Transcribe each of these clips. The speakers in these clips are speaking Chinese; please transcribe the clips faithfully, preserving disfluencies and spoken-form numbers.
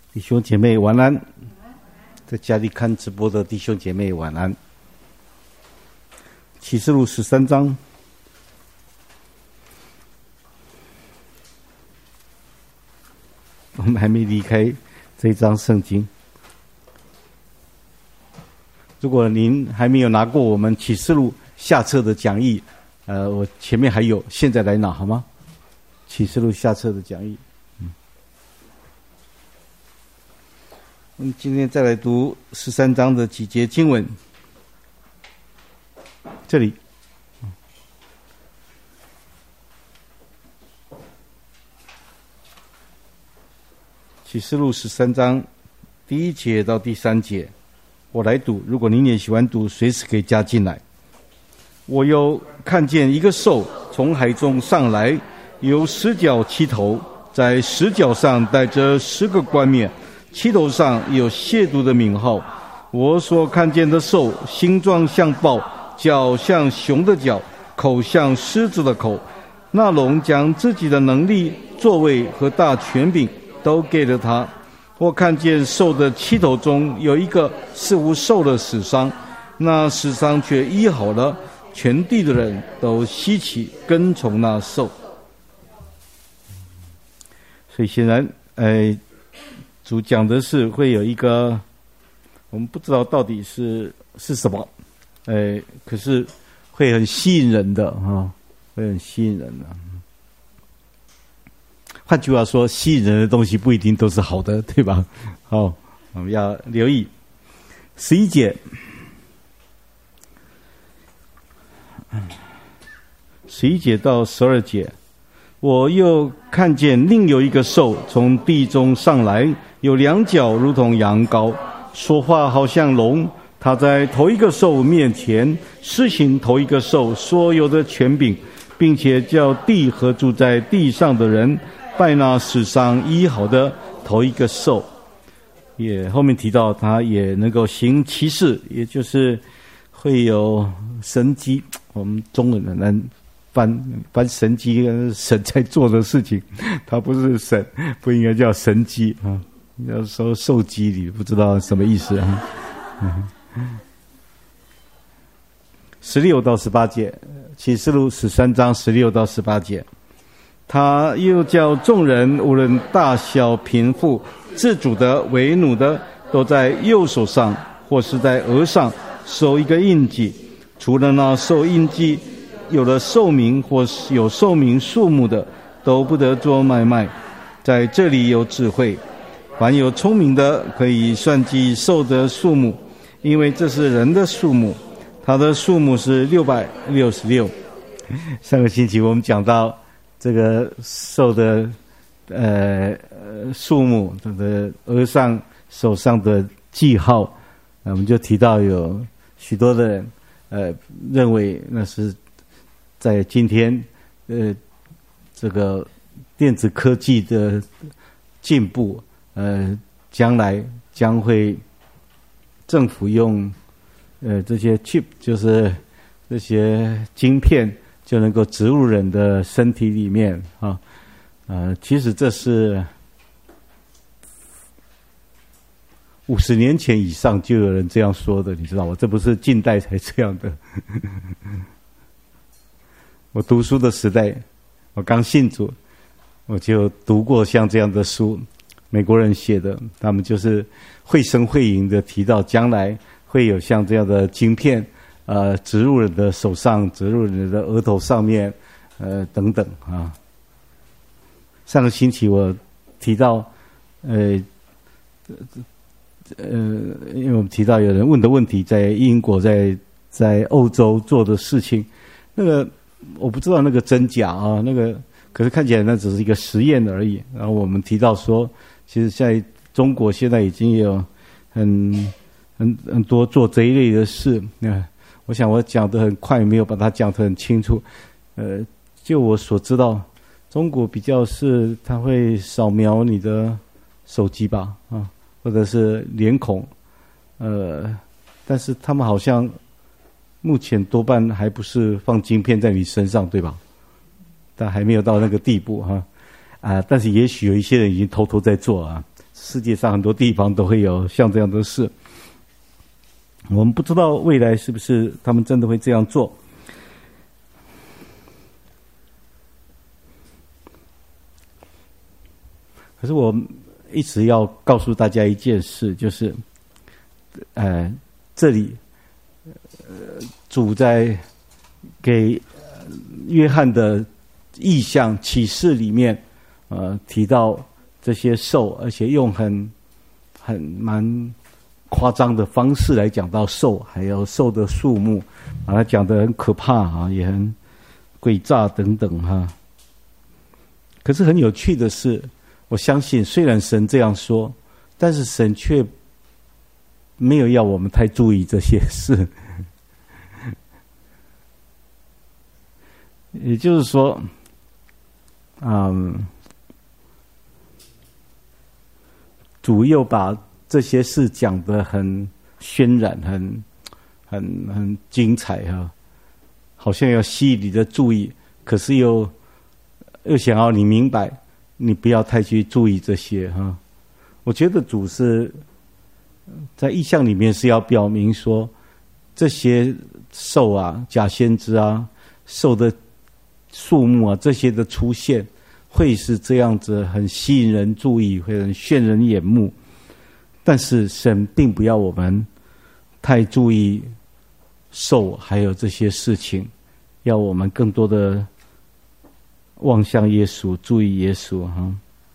弟兄姐妹晚安，在家里看直播的弟兄姐妹晚安。启示录十三章，我们还没离开这一章圣经。如果您还没有拿过我们启示录下册的讲义，呃，我前面还有，现在来拿好吗？启示录下册的讲义。嗯，我们今天再来读十三章的几节经文。这里，启示录十三章第一节到第三节，我来读。如果您也喜欢读，随时可以加进来。我又看见一个兽从海中上来，有十角七头，在十角上带着十个冠冕，七头上有亵渎的名号。我所看见的兽，形状像豹，脚像熊的脚，口像狮子的口。那龙将自己的能力、作为和大权柄都给了他。我看见兽的七头中有一个似乎受了死伤，那死伤却医好了。全地的人都稀奇跟从那兽。所以显然，呃，主讲的是会有一个，我们不知道到底是是什么，呃，可是会很吸引人的啊，会很吸引人的。换句话说，吸引人的东西不一定都是好的，对吧？好，我们要留意十一节。十一节到十二节，我又看见另有一个兽从地中上来，有两脚如同羊羔，说话好像龙。他在头一个兽面前施行头一个兽所有的权柄，并且叫地和住在地上的人拜那死伤医好的头一个兽。也后面提到他也能够行奇事，也就是会有神迹。我们中文很难翻翻神迹，神在做的事情，他不是神，不应该叫神迹啊，要说受机理，不知道什么意思啊。十六到十八节，启示录十三章十六到十八节，他又叫众人无论大小贫富，自主的为奴的，都在右手上或是在额上收一个印记。除了那受印记有了寿命或是有寿命数目的，都不得做买卖。在这里有智慧，凡有聪明的可以算计兽的数目，因为这是人的数目，它的数目是六百六十六。上个星期我们讲到这个兽的呃数目，它的额上手上的记号，我们就提到有许多的人呃，认为那是在今天，呃，这个电子科技的进步，呃，将来将会政府用呃这些 chip， 就是这些晶片，就能够植入人的身体里面啊，呃，其实这是五十年前以上就有人这样说的，你知道吗？这不是近代才这样的。我读书的时代，我刚信主，我就读过像这样的书，美国人写的，他们就是绘声绘影的提到将来会有像这样的晶片，呃，植入人的手上，植入人的额头上面，呃，等等啊。上个星期我提到，呃。呃，因为我们提到有人问的问题，在英国、在在欧洲做的事情，那个我不知道那个真假啊，那个可是看起来那只是一个实验而已。然后我们提到说，其实在中国现在已经有很很很多做这一类的事。那我想我讲得很快，没有把它讲得很清楚。呃，就我所知道，中国比较是它会扫描你的手机吧，啊。或者是脸孔，呃，但是他们好像目前多半还不是放晶片在你身上，对吧？但还没有到那个地步哈，啊，但是也许有一些人已经偷偷在做啊， 世界上很多地方都会有像这样的事。我们不知道未来是不是他们真的会这样做。可是我一直要告诉大家一件事，就是，呃，这里，呃，主在给约翰的意象启示里面，呃，提到这些兽，而且用很很蛮夸张的方式来讲到兽，还有兽的数目，把它讲得很可怕啊，也很诡诈等等哈。可是很有趣的是，我相信虽然神这样说，但是神却没有要我们太注意这些事。也就是说，嗯，主又把这些事讲得很渲染，很很很精彩哈，好像要吸引你的注意，可是又又想要你明白，你不要太去注意这些哈。我觉得主是在意象里面是要表明说，这些兽啊、假先知啊、兽的数目啊，这些的出现会是这样子很吸引人注意，会很炫人眼目。但是神并不要我们太注意兽还有这些事情，要我们更多的望向耶稣，注意耶稣哈。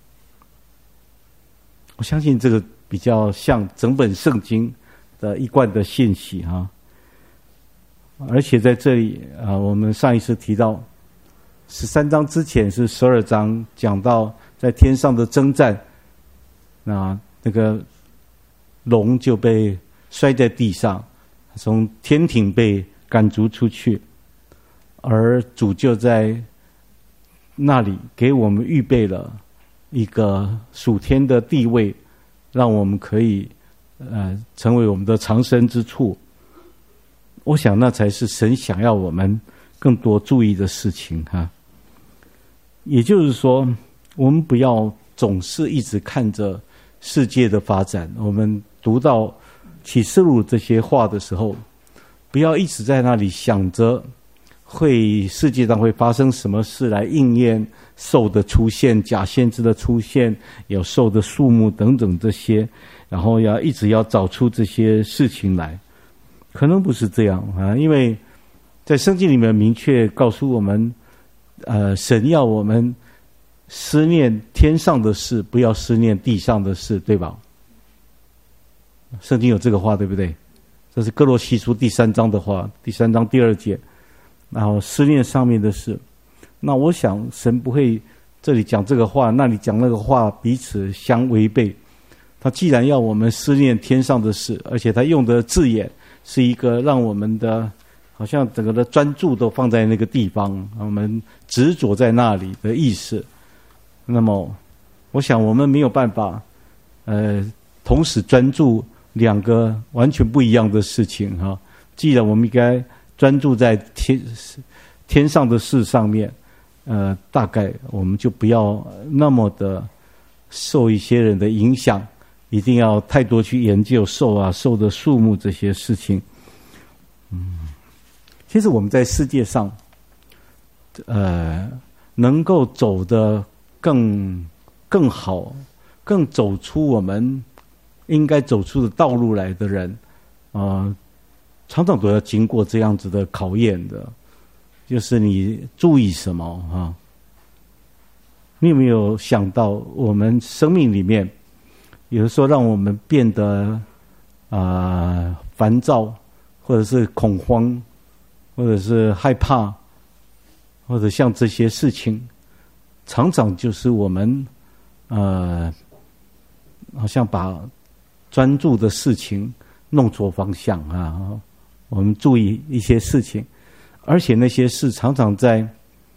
我相信这个比较像整本圣经的一贯的信息哈。而且在这里啊，我们上一次提到十三章之前是十二章，讲到在天上的征战，那那个龙就被摔在地上，从天庭被赶逐出去，而主就在那里给我们预备了一个属天的地位，让我们可以呃成为我们的藏身之处。我想那才是神想要我们更多注意的事情哈。也就是说，我们不要总是一直看着世界的发展。我们读到启示录这些话的时候，不要一直在那里想着会世界上会发生什么事来应验兽的出现、假先知的出现、有兽的数目等等这些，然后要一直要找出这些事情来。可能不是这样啊，因为在圣经里面明确告诉我们，呃，神要我们思念天上的事，不要思念地上的事，对吧？圣经有这个话，对不对？这是哥罗西书第三章的话，第三章第二节。然后思念上面的事，那我想神不会这里讲这个话，那里讲那个话，彼此相违背。他既然要我们思念天上的事，而且他用的字眼是一个让我们的好像整个的专注都放在那个地方，我们执着在那里的意思。那么我想我们没有办法呃同时专注两个完全不一样的事情哈。既然我们应该专注在天天上的事上面，呃大概我们就不要那么的受一些人的影响，一定要太多去研究兽啊兽的数目这些事情。嗯，其实我们在世界上呃能够走得更更好，更走出我们应该走出的道路来的人，呃常常都要经过这样子的考验的，就是你注意什么啊？你有没有想到我们生命里面有的时候让我们变得啊、呃、烦躁，或者是恐慌，或者是害怕，或者像这些事情，常常就是我们呃好像把专注的事情弄错方向啊。我们注意一些事情，而且那些事常常在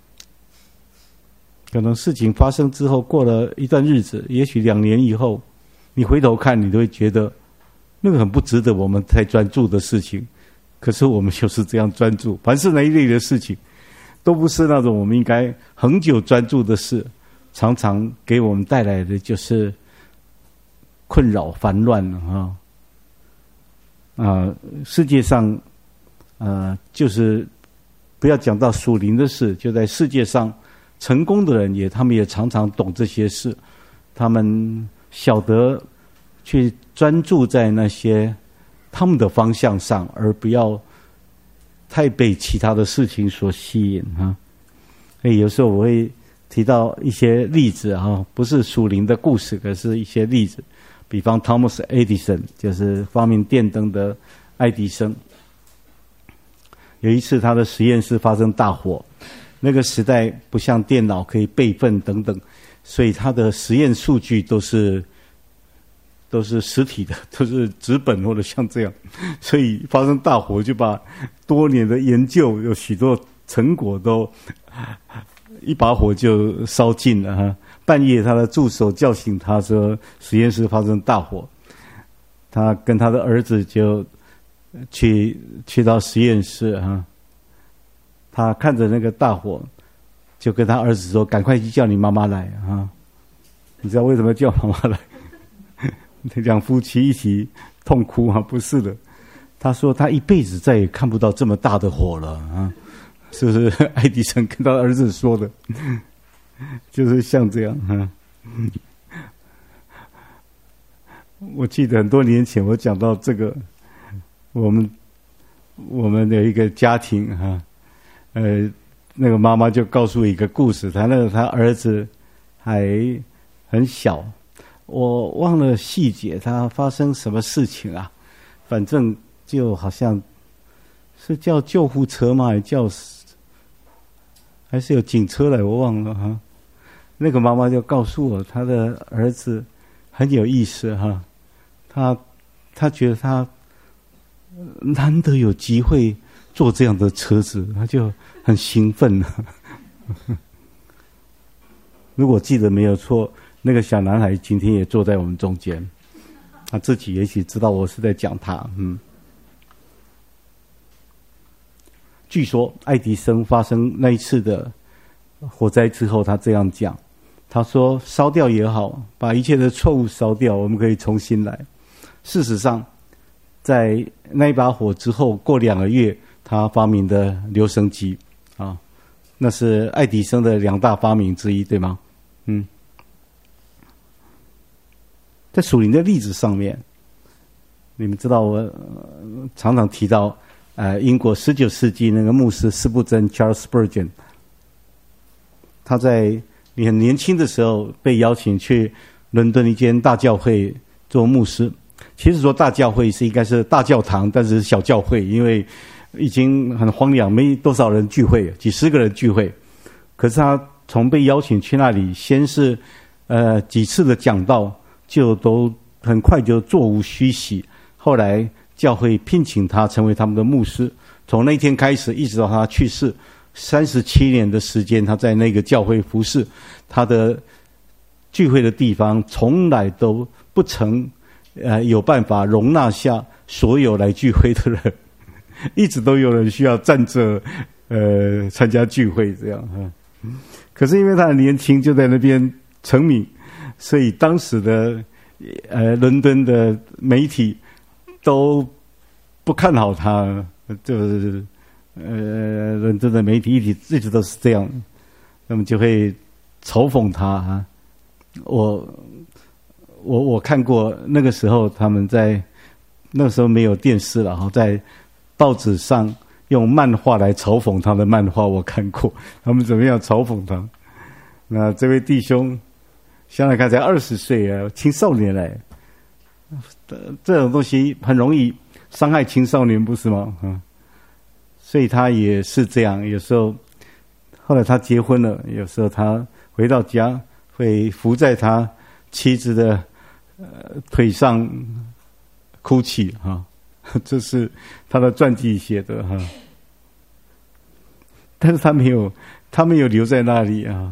可能事情发生之后，过了一段日子，也许两年以后，你回头看，你都会觉得那个很不值得我们太专注的事情。可是我们就是这样专注，凡是那一类的事情，都不是那种我们应该恒久专注的事，常常给我们带来的就是困扰烦乱啊啊！世界上呃，就是不要讲到属灵的事，就在世界上成功的人也，他们也常常懂这些事，他们晓得去专注在那些他们的方向上，而不要太被其他的事情所吸引啊。所以有时候我会提到一些例子啊，不是属灵的故事，可是一些例子。比方 Thomas Edison 就是发明电灯的爱迪生，有一次他的实验室发生大火，那个时代不像电脑可以备份等等，所以他的实验数据都是都是实体的，都是纸本或者像这样，所以发生大火就把多年的研究有许多成果都一把火就烧尽了哈。半夜他的助手叫醒他说实验室发生大火，他跟他的儿子就去去到实验室哈，他看着那个大火，就跟他儿子说赶快去叫你妈妈来啊！你知道为什么叫妈妈来？两夫妻一起痛哭啊？不是的，他说他一辈子再也看不到这么大的火了啊！是不是爱迪生跟他儿子说的？就是像这样哈。我记得很多年前我讲到这个，我们我们的一个家庭哈，呃，那个妈妈就告诉一个故事，他那个他儿子还很小，我忘了细节，他发生什么事情啊？反正就好像是叫救护车吗？还是叫还是有警车来？我忘了哈。那个妈妈就告诉我，他的儿子很有意思哈，他他觉得他难得有机会坐这样的车子，他就很兴奋。如果记得没有错，那个小男孩今天也坐在我们中间，他自己也许知道我是在讲他。嗯，据说爱迪生发生那一次的火灾之后，他这样讲。他说烧掉也好，把一切的错误烧掉，我们可以重新来。事实上在那一把火之后过两个月，他发明的留声机啊，那是爱迪生的两大发明之一，对吗？嗯，在属灵的例子上面，你们知道我、呃、常常提到呃英国十九世纪那个牧师斯布真 Charles Spurgeon， 他在很年轻的时候被邀请去伦敦一间大教会做牧师。其实说大教会是应该是大教堂，但是小教会，因为已经很荒凉，没多少人聚会，几十个人聚会。可是他从被邀请去那里，先是呃几次的讲道，就都很快就座无虚席。后来教会聘请他成为他们的牧师，从那天开始一直到他去世。三十七年的时间，他在那个教会服侍，他的聚会的地方从来都不曾呃有办法容纳下所有来聚会的人，一直都有人需要站着呃参加聚会这样哈。可是因为他很年轻，就在那边成名，所以当时的呃伦敦的媒体都不看好他，就是。呃，伦敦的媒体一直一直都是这样，那么就会嘲讽他啊。我我我看过那个时候他们在那个时候没有电视了哈，在报纸上用漫画来嘲讽他的漫画，我看过他们怎么样嘲讽他。那这位弟兄想想看，才二十岁啊，青少年来，这种东西很容易伤害青少年，不是吗？啊。所以他也是这样，有时候后来他结婚了，有时候他回到家会伏在他妻子的呃腿上哭泣哈，这是他的传记写的哈。但是他没有，他没有留在那里啊。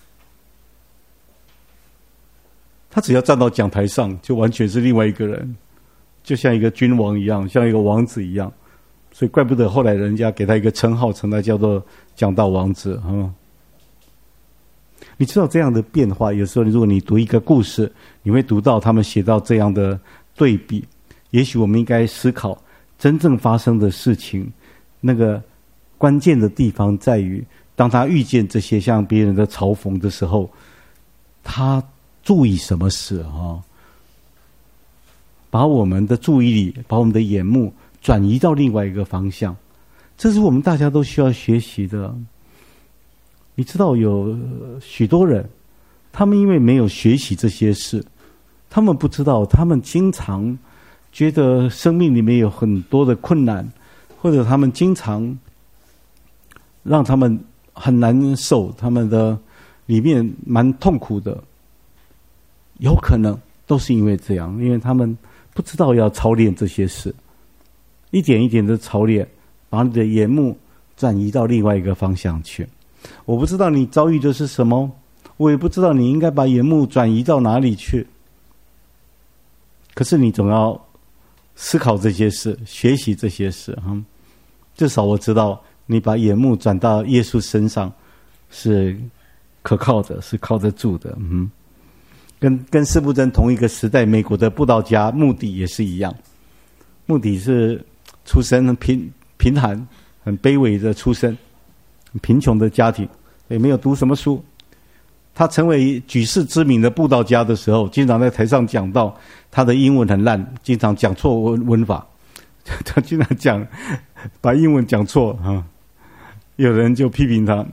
他只要站到讲台上，就完全是另外一个人，就像一个君王一样，像一个王子一样。所以怪不得后来人家给他一个称号，称他叫做讲道王子啊。 你知道这样的变化，有时候如果你读一个故事，你会读到他们写到这样的对比。也许我们应该思考，真正发生的事情，那个关键的地方在于，当他遇见这些像别人的嘲讽的时候，他注意什么事啊？把我们的注意力，把我们的眼目转移到另外一个方向，这是我们大家都需要学习的。你知道有许多人，他们因为没有学习这些事，他们不知道，他们经常觉得生命里面有很多的困难，或者他们经常让他们很难受，他们的里面蛮痛苦的，有可能都是因为这样，因为他们不知道要操练这些事，一点一点的操练，把你的眼目转移到另外一个方向去。我不知道你遭遇的是什么，我也不知道你应该把眼目转移到哪里去，可是你总要思考这些事，学习这些事哈。至少我知道你把眼目转到耶稣身上是可靠的，是靠得住的。嗯，跟跟司布真同一个时代，美国的布道家穆迪也是一样。穆迪是出身很贫贫寒、很卑微的出身，很贫穷的家庭，也没有读什么书。他成为举世知名的布道家的时候，经常在台上讲到他的英文很烂，经常讲错文文法，他经常讲把英文讲错哈，有人就批评他，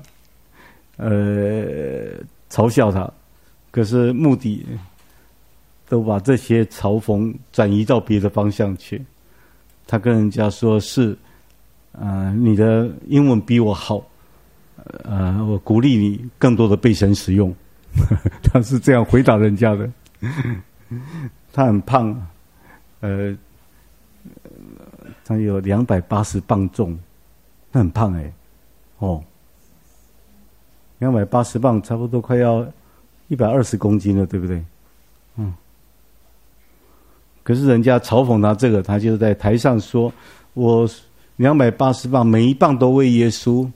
呃，嘲笑他。可是目的都把这些嘲讽转移到别的方向去。他跟人家说是，呃，你的英文比我好，呃，我鼓励你更多的被神使用。他是这样回答人家的。他很胖，呃，他有两百八十磅重，那很胖哎、欸，哦，两百八十磅差不多快要一百二十公斤了，对不对？嗯。可是人家嘲讽他这个，他就在台上说：“我两百八十磅，每一磅都为耶稣。”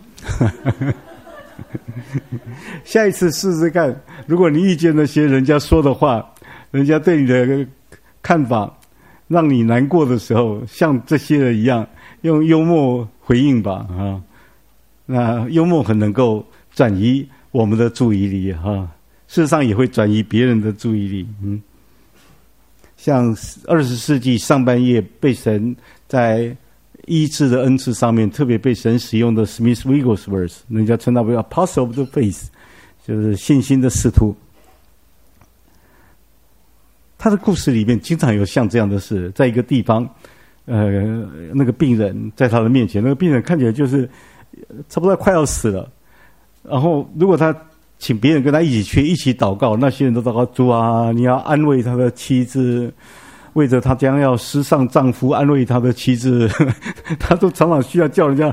下一次试试看，如果你遇见那些人家说的话，人家对你的看法让你难过的时候，像这些人一样，用幽默回应吧啊！那幽默很能够转移我们的注意力哈，事实上也会转移别人的注意力。嗯，像二十世纪上半叶被神在医治的恩赐上面特别被神使用的 Smith Wigglesworth， 人家称他为 Apostle of the Faith， 就是信心的使徒。他的故事里面经常有像这样的事，在一个地方，呃，那个病人在他的面前，那个病人看起来就是差不多快要死了，然后如果他请别人跟他一起去一起祷告，那些人都祷告：主啊，你要安慰他的妻子，为着他将要失丧丈夫，安慰他的妻子。他都常常需要叫人家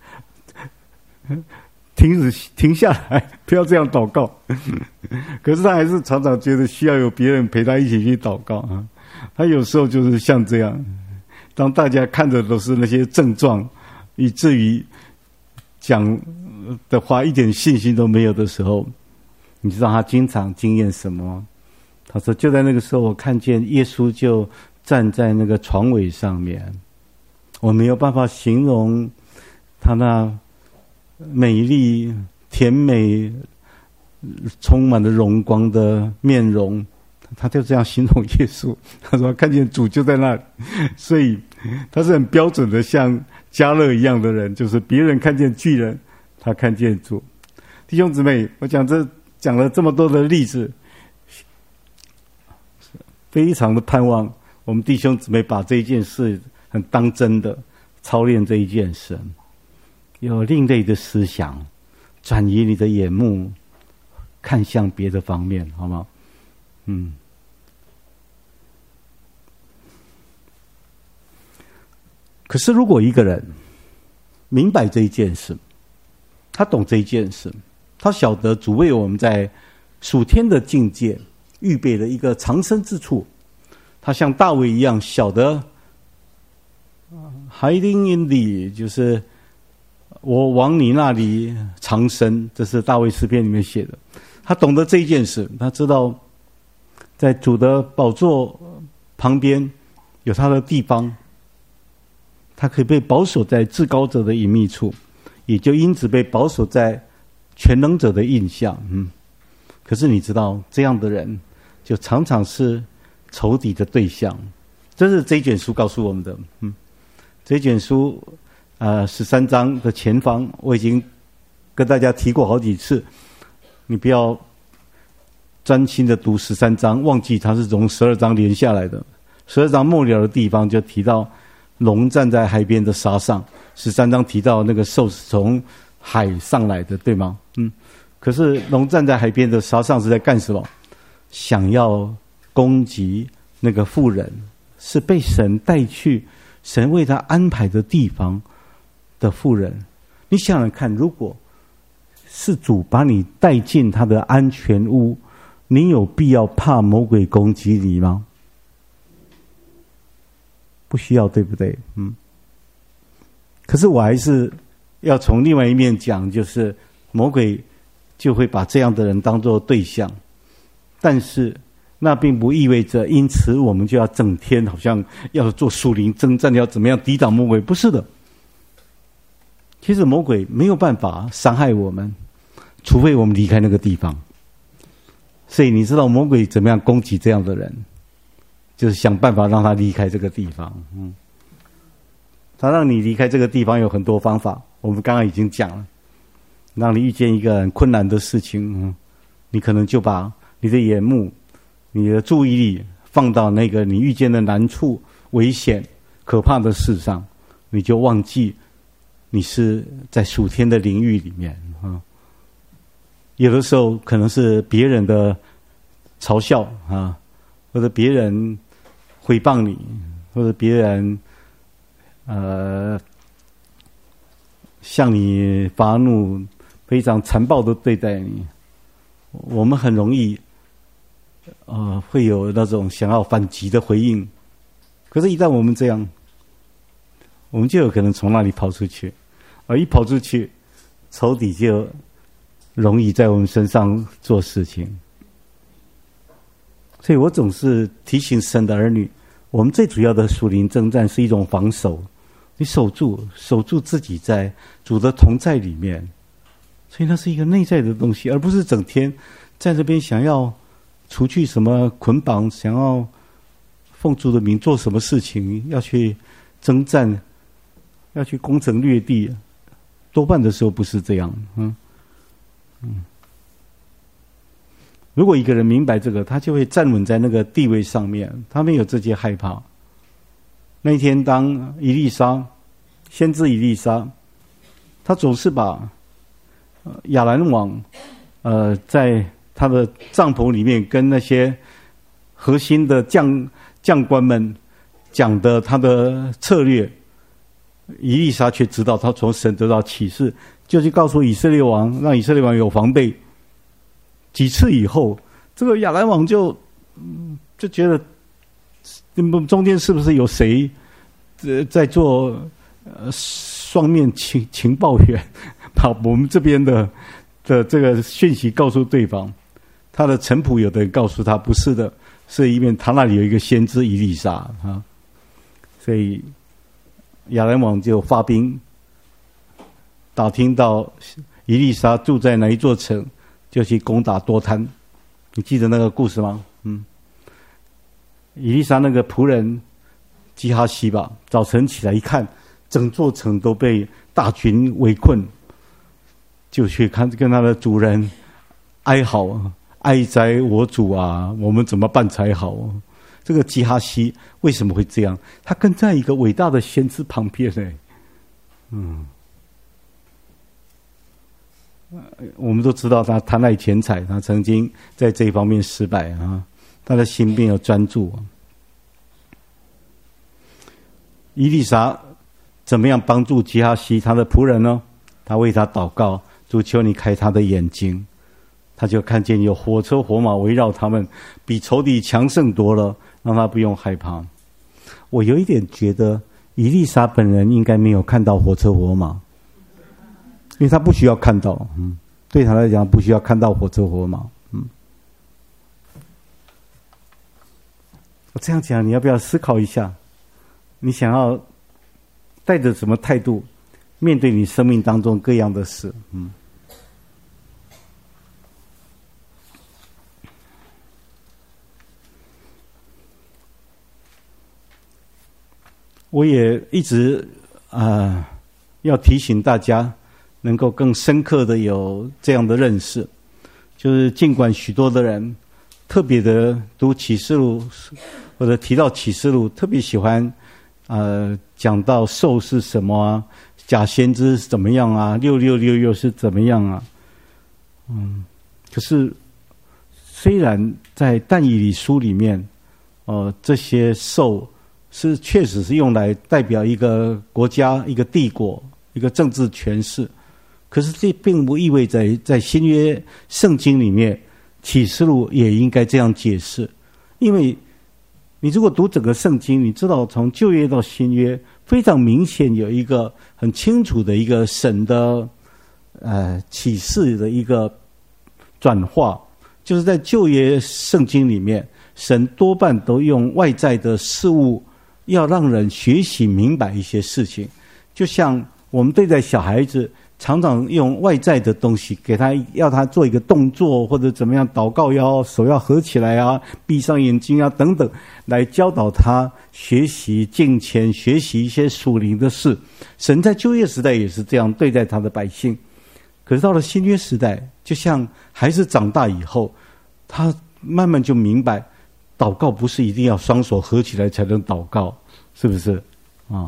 停止停下来，不要这样祷告。可是他还是常常觉得需要有别人陪他一起去祷告啊。他有时候就是像这样，当大家看的都是那些症状，以至于讲的话一点信心都没有的时候，你知道他经常经验什么吗？他说就在那个时候，我看见耶稣就站在那个床尾上面，我没有办法形容他那美丽甜美充满了荣光的面容，他就这样形容耶稣。他说看见主就在那里，所以他是很标准的像迦勒一样的人，就是别人看见巨人，他看见主。弟兄姊妹，我讲这讲了这么多的例子，非常的盼望我们弟兄姊妹把这一件事很当真的操练这一件事，有另类的思想，转移你的眼目，看向别的方面，好吗？嗯。可是如果一个人明白这一件事，他懂这一件事，他晓得主为我们在属天的境界预备了一个藏身之处，他像大卫一样晓得 hiding in thee， 就是我往你那里长生，这是大卫诗篇里面写的。他懂得这一件事，他知道在主的宝座旁边有他的地方，他可以被保守在至高者的隐秘处，也就因此被保守在全能者的印象。嗯，可是你知道，这样的人就常常是仇敌的对象。这是这一卷书告诉我们的。嗯，这一卷书呃十三章的前方，我已经跟大家提过好几次。你不要专心的读十三章，忘记它是从十二章连下来的。十二章末了的地方就提到龙站在海边的沙上，十三章提到那个兽是从海上来的，对吗？嗯。可是龙站在海边的沙上是在干什么？想要攻击那个妇人，是被神带去神为他安排的地方的妇人。你想想看，如果是主把你带进他的安全屋，你有必要怕魔鬼攻击你吗？不需要，对不对？嗯。可是我还是要从另外一面讲，就是魔鬼就会把这样的人当作对象，但是那并不意味着因此我们就要整天好像要做属灵征战，要怎么样抵挡魔鬼，不是的。其实魔鬼没有办法伤害我们，除非我们离开那个地方。所以你知道魔鬼怎么样攻击这样的人，就是想办法让他离开这个地方。嗯，他让你离开这个地方有很多方法，我们刚刚已经讲了。让你遇见一个很困难的事情，嗯，你可能就把你的眼目、你的注意力放到那个你遇见的难处、危险、可怕的事上，你就忘记你是在属天的领域里面啊。有的时候可能是别人的嘲笑啊，或者别人诽谤你，或者别人呃向你发怒，非常残暴的对待你，我们很容易呃会有那种想要反击的回应。可是一旦我们这样，我们就有可能从那里跑出去，而一跑出去，仇敌就容易在我们身上做事情。所以我总是提醒神的儿女，我们最主要的属灵征战是一种防守，你守住守住自己在主的同在里面，所以那是一个内在的东西，而不是整天在这边想要除去什么捆绑，想要奉主的名做什么事情，要去征战，要去攻城略地，多半的时候不是这样。嗯嗯，如果一个人明白这个，他就会站稳在那个地位上面，他没有这些害怕。那一天，当以利沙，先知以利沙，他总是把亚兰王，呃，在他的帐篷里面跟那些核心的将将官们讲的他的策略，以利沙却知道他从神得到启示，就去告诉以色列王，让以色列王有防备。几次以后，这个亚兰王就就觉得，中间是不是有谁呃在做呃双面情情报员，把我们这边的的这个讯息告诉对方？他的臣仆有的人告诉他不是的，是因为他那里有一个先知以利沙啊，所以亚兰王就发兵打听到以利沙住在哪一座城，就去攻打多滩。你记得那个故事吗？嗯，以利沙那个仆人基哈西吧，早晨起来一看，整座城都被大军围困，就去看跟他的主人哀嚎，哀哉我主啊，我们怎么办才好？这个基哈西为什么会这样？他跟在一个伟大的先知旁边呢。嗯，我们都知道他贪爱钱财，他曾经在这一方面失败啊，他的心没有专注。以利沙怎么样帮助基哈西他的仆人呢？他为他祷告，主求你开他的眼睛，他就看见有火车火马围绕他们，比仇敌强盛多了，让他不用害怕。我有一点觉得以利沙本人应该没有看到火车火马， 为他不需要看到，嗯，对他来讲不需要看到火车火马，嗯。我这样讲，你要不要思考一下？你想要带着什么态度面对你生命当中各样的事？嗯。我也一直啊、呃，要提醒大家，能够更深刻的有这样的认识，就是尽管许多的人特别的读启示录或者提到启示录，特别喜欢呃讲到兽是什么啊，假先知是怎么样啊，六六六又是怎么样啊，嗯，可是虽然在但以理书里面，呃，这些兽是确实是用来代表一个国家、一个帝国、一个政治权势，可是这并不意味着在新约圣经里面，启示录也应该这样解释。因为你如果读整个圣经，你知道从旧约到新约，非常明显有一个很清楚的一个神的呃启示的一个转化，就是在旧约圣经里面，神多半都用外在的事物要让人学习明白一些事情，就像我们对待小孩子，常常用外在的东西给他，要他做一个动作或者怎么样，祷告要手要合起来啊，闭上眼睛啊等等，来教导他学习敬虔，学习一些属灵的事。神在旧约时代也是这样对待他的百姓，可是到了新约时代，就像孩子长大以后，他慢慢就明白，祷告不是一定要双手合起来才能祷告，是不是啊？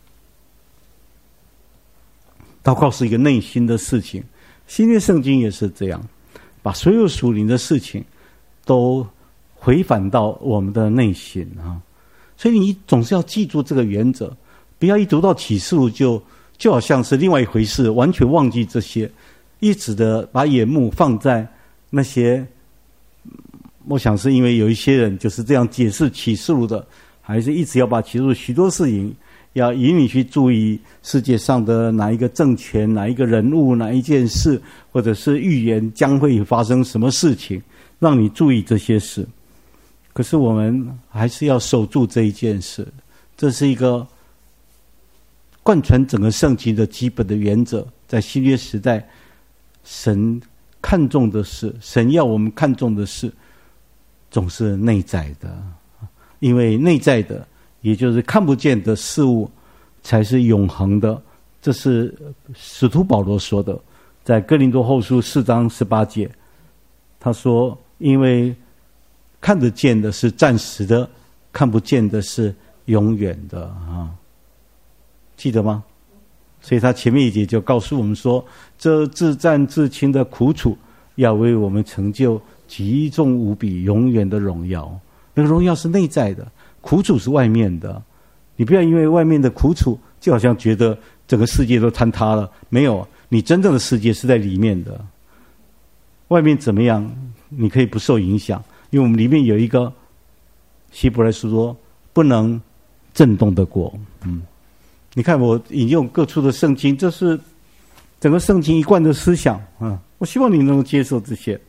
祷告是一个内心的事情，新约圣经也是这样，把所有属灵的事情都回返到我们的内心啊。所以你总是要记住这个原则，不要一读到启示录就就好像是另外一回事，完全忘记这些，一直的把眼目放在那些。我想是因为有一些人就是这样解释启示录的，还是一直要把启示录许多事情要引你去注意世界上的哪一个政权、哪一个人物、哪一件事，或者是预言将会发生什么事情，让你注意这些事。可是我们还是要守住这一件事，这是一个贯穿整个圣经的基本的原则。在新约时代，神看重的事，神要我们看重的事，总是内在的，因为内在的，也就是看不见的事物，才是永恒的。这是使徒保罗说的，在哥林多后书四章十八节，他说：“因为看得见的是暂时的，看不见的是永远的。”啊，记得吗？所以他前面一节就告诉我们说，这自战自亲的苦楚，要为我们成就极重无比永远的荣耀。那个荣耀是内在的，苦楚是外面的。你不要因为外面的苦楚就好像觉得整个世界都坍塌了，没有，你真正的世界是在里面的。外面怎么样你可以不受影响，因为我们里面有一个希伯来书说不能震动的国。嗯，你看我引用各处的圣经，这是整个圣经一贯的思想啊！我希望你能够接受这些。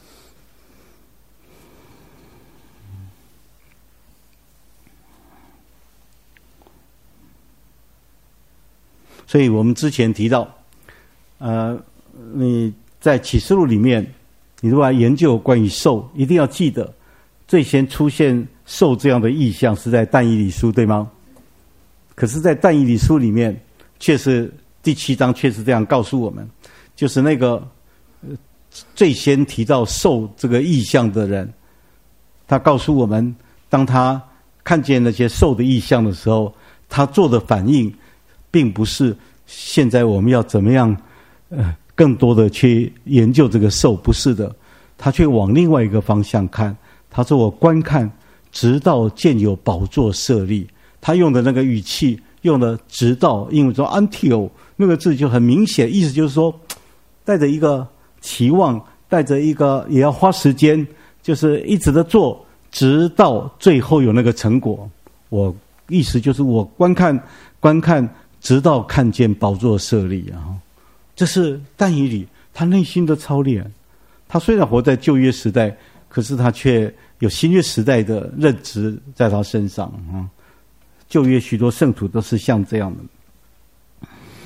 所以我们之前提到，呃，你在启示录里面，你如果来研究关于兽，一定要记得，最先出现兽这样的意象是在但以理书，对吗？可是在但以理书里面，却是第七章却是这样告诉我们，就是那个最先提到兽这个意象的人，他告诉我们，当他看见那些兽的意象的时候，他做的反应并不是现在我们要怎么样呃更多的去研究这个兽，不是的，他却往另外一个方向看。他说我观看直到见有宝座设立，他用的那个语气用了直到，英文说 until 那个字就很明显，意思就是说带着一个期望，带着一个也要花时间，就是一直的做，直到最后有那个成果。我意思就是我观看观看直到看见宝座设立啊！ 这是但以理他内心的操练。他虽然活在旧约时代，可是他却有新约时代的认知在他身上啊。旧约许多圣徒都是像这样的，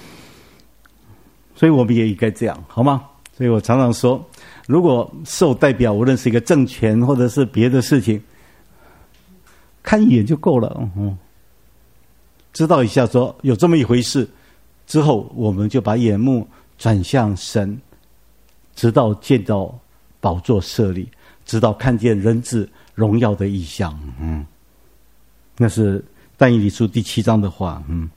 所以我们也应该这样，好吗？所以我常常说，如果受代表无论是一个政权或者是别的事情，看一眼就够了，嗯，知道一下说有这么一回事之后，我们就把眼目转向神，直到见到宝座设立，直到看见人子荣耀的异象。嗯，那是但以理书第七章的话。嗯，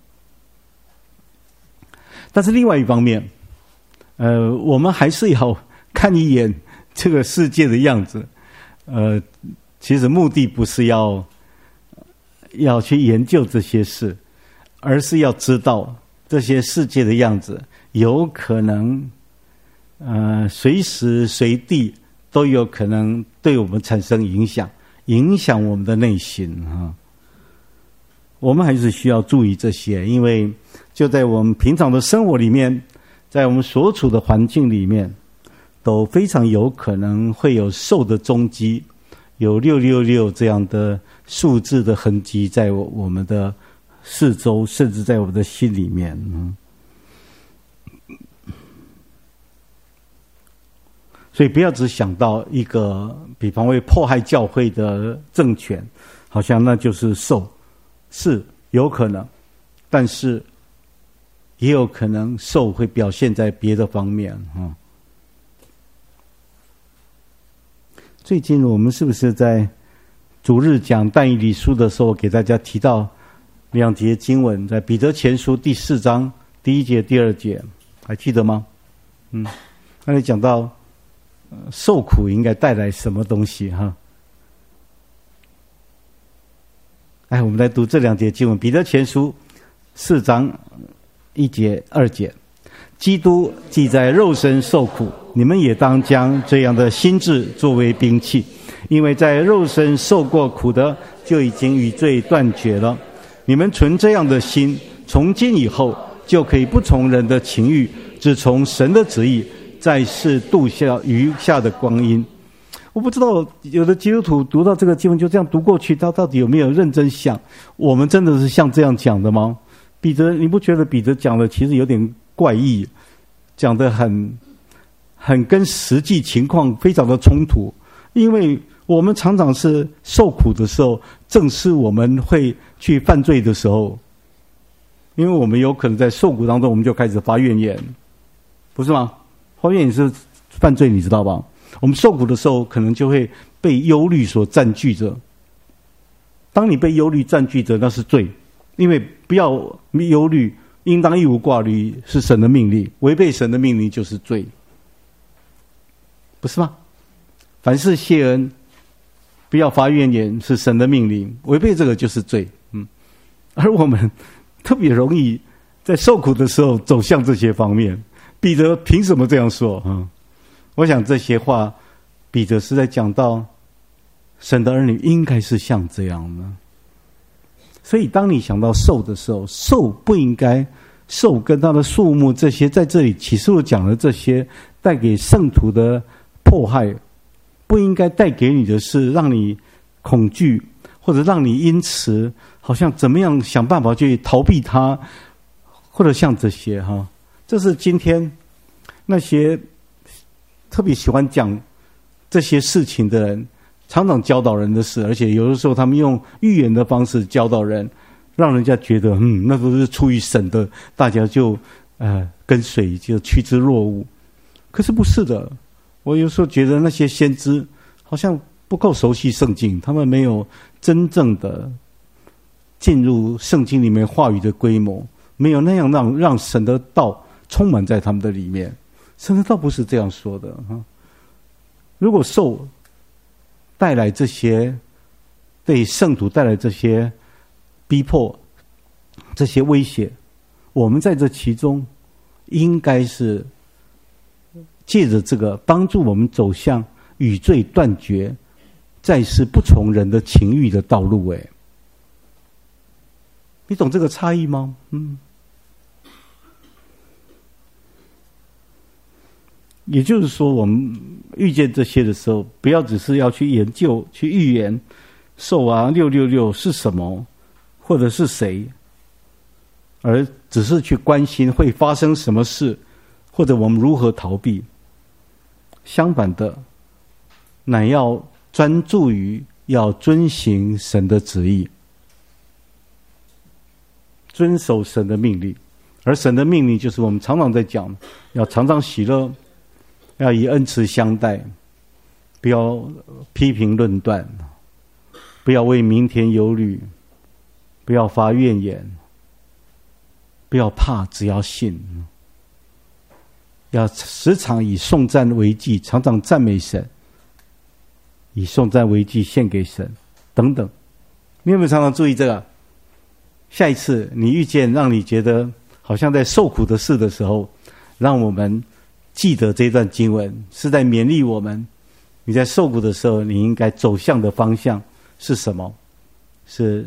但是另外一方面，呃，我们还是要看一眼这个世界的样子。呃，其实目的不是要要去研究这些事，而是要知道这些世界的样子有可能呃随时随地都有可能对我们产生影响，影响我们的内心啊。我们还是需要注意这些，因为就在我们平常的生活里面，在我们所处的环境里面，都非常有可能会有兽的踪迹，有六六六这样的数字的痕迹在我们的四周，甚至在我们的心里面。嗯，所以不要只想到一个比方会迫害教会的政权，好像那就是兽，是有可能，但是也有可能兽会表现在别的方面。嗯，最近我们是不是在主日讲但以理书的时候，给大家提到两节经文，在彼得前书第四章第一节、第二节，还记得吗？嗯，那里讲到、呃、受苦应该带来什么东西哈？哎，我们来读这两节经文，彼得前书四章一节、二节。基督既在肉身受苦，你们也当将这样的心志作为兵器，因为在肉身受过苦的，就已经与罪断绝了。你们存这样的心，从今以后就可以不从人的情欲，只从神的旨意，在世度下余下的光阴。我不知道有的基督徒读到这个经文就这样读过去，他到底有没有认真想，我们真的是像这样讲的吗？彼得，你不觉得彼得讲的其实有点怪异，讲得很很跟实际情况非常的冲突？因为我们常常是受苦的时候，正是我们会去犯罪的时候，因为我们有可能在受苦当中，我们就开始发怨言，不是吗？发怨言是犯罪，你知道吧？我们受苦的时候，可能就会被忧虑所占据着。当你被忧虑占据着，那是罪，因为不要忧虑，应当一无挂虑，是神的命令，违背神的命令就是罪，不是吗？凡事谢恩，不要发怨言，是神的命令，违背这个就是罪。嗯，而我们特别容易在受苦的时候走向这些方面。彼得凭什么这样说？嗯，我想这些话，彼得是在讲到神的儿女应该是像这样的。所以当你想到兽的时候，兽不应该，兽跟它的数目这些，在这里启示录讲的这些带给圣徒的迫害，不应该带给你的是让你恐惧，或者让你因此好像怎么样想办法去逃避它，或者像这些哈。这是今天那些特别喜欢讲这些事情的人常常教导人的事，而且有的时候他们用预言的方式教导人，让人家觉得嗯，那都是出于神的，大家就呃跟随，就趋之若鹜。可是不是的，我有时候觉得那些先知好像不够熟悉圣经，他们没有真正的进入圣经里面话语的规模，没有那样让让神的道充满在他们的里面。神的道不是这样说的哈。如果受带来这些，对圣徒带来这些逼迫、这些威胁，我们在这其中应该是借着这个帮助我们走向与罪断绝，再是不从人的情欲的道路。哎，你懂这个差异吗？嗯。 也就是说，我们遇见这些的时候，不要只是要去研究、去预言兽啊六六六是什么，或者是谁，而只是去关心会发生什么事，或者我们如何逃避。相反的，乃要专注于要遵行神的旨意，遵守神的命令。而神的命令就是我们常常在讲，要常常喜乐，要以恩慈相待，不要批评论断，不要为明天忧虑，不要发怨言，不要怕，只要信。要时常以颂赞为祭，常常赞美神，以颂赞为祭献给神，等等。你有没有常常注意这个？下一次你遇见让你觉得好像在受苦的事的时候，让我们记得这段经文，是在勉励我们，你在受苦的时候，你应该走向的方向是什么？是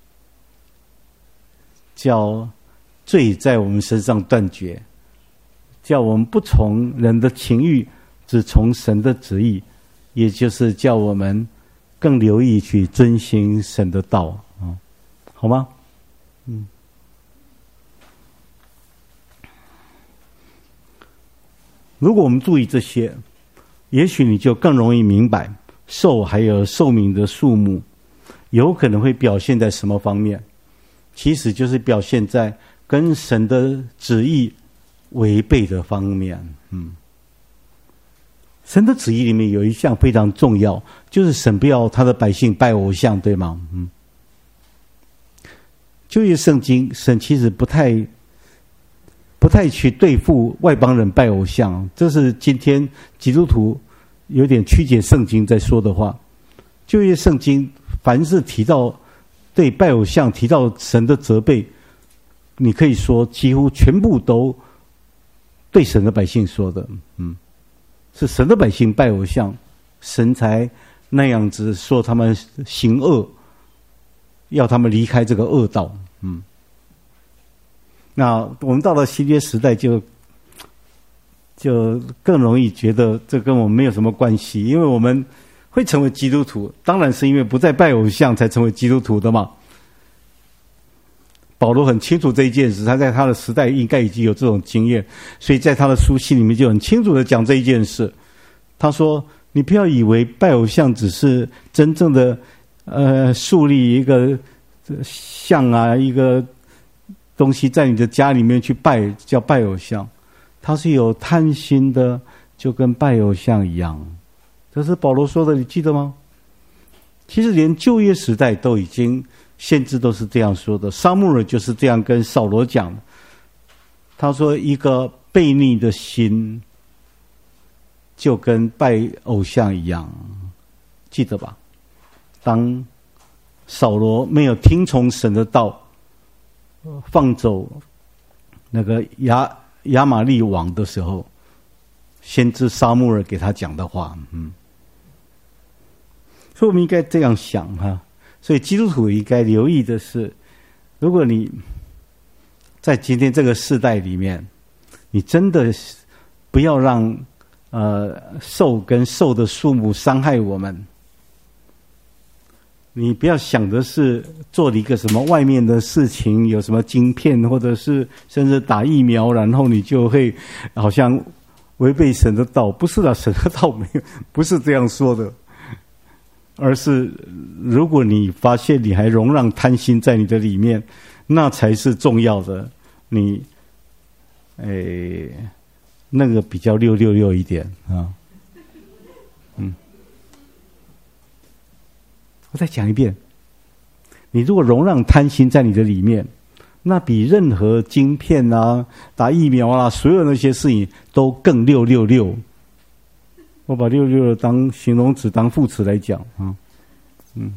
叫罪在我们身上断绝，叫我们不从人的情欲，只从神的旨意，也就是叫我们更留意去遵行神的道啊，好吗？嗯。如果我们注意这些，也许你就更容易明白兽还有兽名的数目有可能会表现在什么方面，其实就是表现在跟神的旨意违背的方面。嗯，神的旨意里面有一项非常重要，就是神不要他的百姓拜偶像，对吗？嗯，旧约圣经，神其实不太不太去对付外邦人拜偶像，这是今天基督徒有点曲解圣经在说的话。旧约圣经凡是提到对拜偶像提到神的责备，你可以说几乎全部都对神的百姓说的。嗯，是神的百姓拜偶像，神才那样子说他们行恶，要他们离开这个恶道。嗯，那我们到了新约时代就就更容易觉得这跟我们没有什么关系，因为我们会成为基督徒，当然是因为不再拜偶像才成为基督徒的嘛。保罗很清楚这一件事，他在他的时代应该已经有这种经验，所以在他的书信里面就很清楚的讲这一件事。他说，你不要以为拜偶像只是真正的呃树立一个像啊一个东西在你的家里面去拜，叫拜偶像，它是有贪心的，就跟拜偶像一样。这是保罗说的，你记得吗？其实连旧约时代都已经先知都是这样说的，撒母耳就是这样跟扫罗讲的。他说，一个悖逆的心就跟拜偶像一样，记得吧？当扫罗没有听从神的道，放走那个亚亚玛利王的时候，先知撒母耳给他讲的话。嗯，所以我们应该这样想哈。所以基督徒应该留意的是，如果你在今天这个世代里面，你真的不要让呃兽跟兽的数目伤害我们。你不要想的是做了一个什么外面的事情，有什么晶片，或者是甚至打疫苗，然后你就会好像违背神的道。不是的，神的道没有，不是这样说的。而是如果你发现你还容让贪心在你的里面，那才是重要的。你诶那个比较六六六一点啊。嗯，我再讲一遍，你如果容让贪心在你的里面，那比任何晶片啊、打疫苗啊，所有那些事情都更六六六。我把六六当形容词、当副词来讲啊，嗯，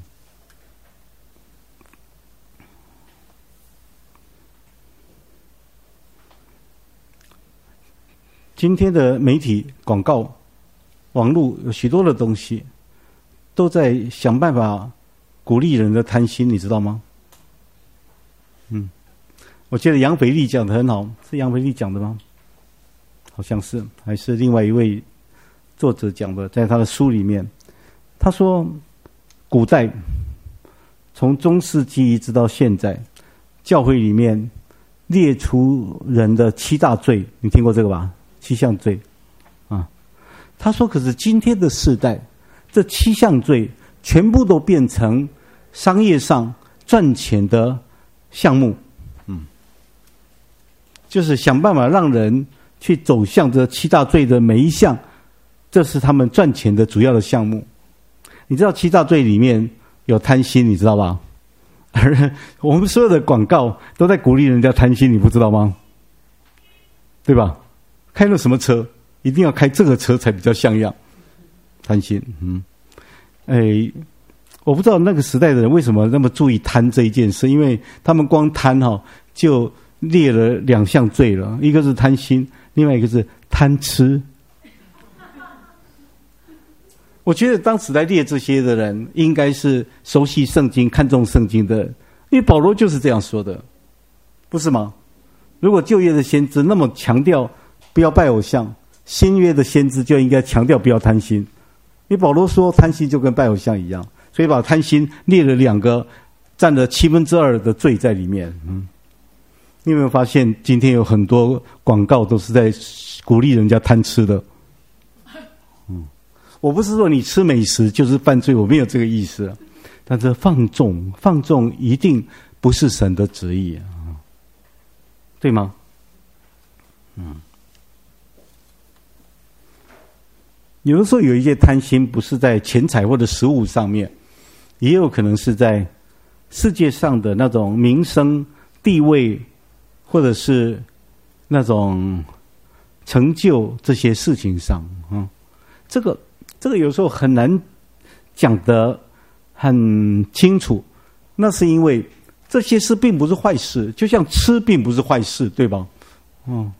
今天的媒体、广告、网络有许多的东西，都在想办法鼓励人的贪心，你知道吗？嗯，我记得杨腓力讲得很好，是杨腓力讲的吗？ 好像是还是另外一位作者讲的，在他的书里面，他说，古代从中世纪一直到现在，教会里面列出人的七大罪，你听过这个吧？七项罪啊。他说，可是今天的世代，这七项罪全部都变成商业上赚钱的项目，嗯，就是想办法让人去走向这七大罪的每一项，这是他们赚钱的主要的项目。你知道七大罪里面有贪心，你知道吧？而我们所有的广告都在鼓励人家贪心，你不知道吗？对吧？开了什么车，一定要开这个车才比较像样。贪心，嗯，哎，我不知道那个时代的人为什么那么注意贪这一件事，因为他们光贪哈、哦、就列了两项罪了，一个是贪心，另外一个是贪吃。我觉得当时在列这些的人，应该是熟悉圣经、看重圣经的，因为保罗就是这样说的，不是吗？如果旧约的先知那么强调不要拜偶像，新约的先知就应该强调不要贪心，因为保罗说贪心就跟拜偶像一样，所以把贪心列了两个，占了七分之二的罪在里面。嗯，你有没有发现今天有很多广告都是在鼓励人家贪吃的？嗯，我不是说你吃美食就是犯罪，我没有这个意思，但是放纵放纵一定不是神的旨意，对吗？嗯，有的时候有一些贪心不是在钱财或者食物上面，也有可能是在世界上的那种名声地位，或者是那种成就这些事情上。嗯，这个这个有时候很难讲得很清楚，那是因为这些事并不是坏事，就像吃并不是坏事，对吧？嗯，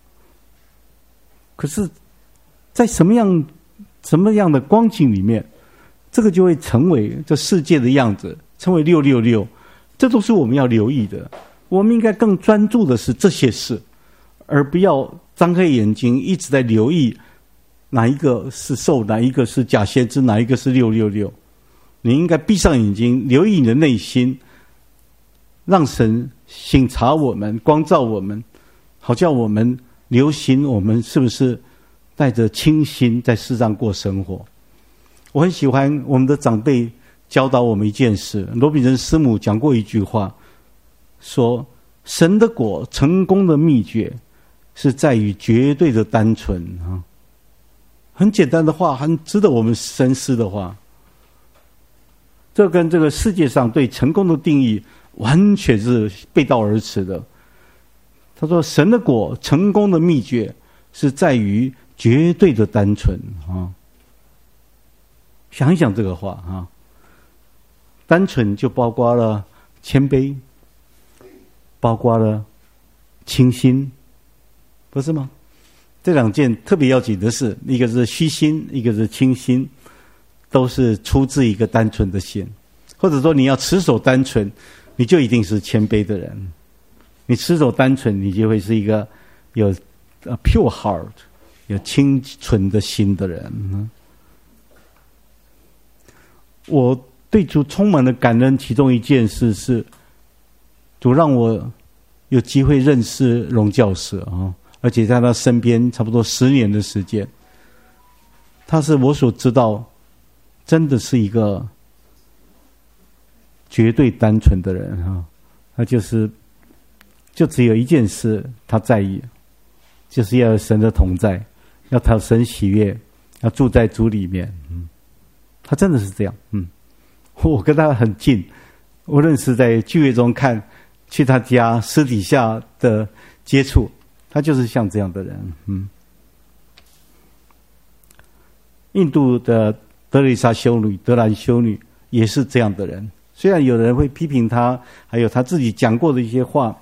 可是在什么样什么样的光景里面，这个就会成为这世界的样子，成为六六六，这都是我们要留意的。我们应该更专注的是这些事，而不要张开眼睛一直在留意哪一个是兽，哪一个是假先知，哪一个是六六六。你应该闭上眼睛，留意你的内心，让神省察我们，光照我们，好叫我们留心我们是不是带着清心在世上过生活。我很喜欢我们的长辈教导我们一件事，罗比人师母讲过一句话，说神的果成功的秘诀是在于绝对的单纯啊，很简单的话，很值得我们深思的话。这跟这个世界上对成功的定义完全是背道而驰的。他说神的果成功的秘诀是在于绝对的单纯啊。想一想这个话啊，单纯就包括了谦卑，包括了清心，不是吗？这两件特别要紧的是，一个是虚心，一个是清心，都是出自一个单纯的心。或者说你要持守单纯，你就一定是谦卑的人。你持守单纯，你就会是一个有 pure heart， 有清纯的心的人。我对主充满了感恩，其中一件事是主让我有机会认识荣教士啊，而且在他身边差不多十年的时间。他是我所知道真的是一个绝对单纯的人啊，他就是就只有一件事他在意，就是要有神的同在，要讨神喜悦，要住在主里面。嗯，他真的是这样。嗯，我跟他很近，无论是在聚会中看，去他家私底下的接触，他就是像这样的人。嗯，印度的德蕾莎修女、德兰修女也是这样的人。虽然有人会批评他，还有他自己讲过的一些话，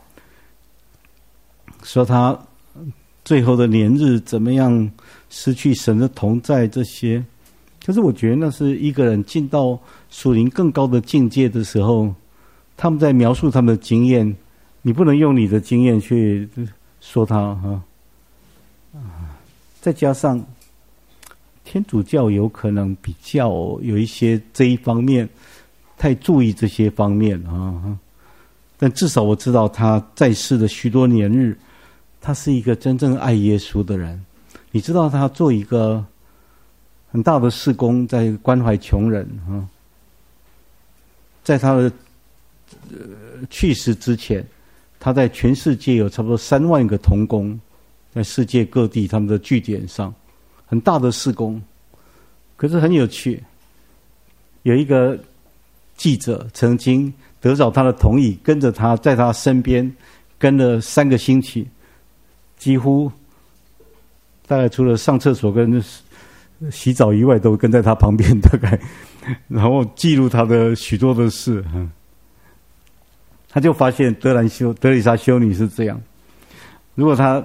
说他最后的年日怎么样失去神的同在这些，可是我觉得那是一个人进到属灵更高的境界的时候，他们在描述他们的经验，你不能用你的经验去说他哈。 再加上天主教有可能比较有一些这一方面太注意这些方面啊，但至少我知道他在世的许多年日，他是一个真正爱耶稣的人。你知道他做一个很大的事工，在关怀穷人啊，在他的、呃、去世之前，他在全世界有差不多三万个同工，在世界各地他们的据点上，很大的事工。可是很有趣，有一个记者曾经得到他的同意，跟着他在他身边跟了三个星期，几乎大概除了上厕所跟洗澡以外，都跟在他旁边，大概然后记录他的许多的事。他就发现德兰修德里莎修女是这样，如果他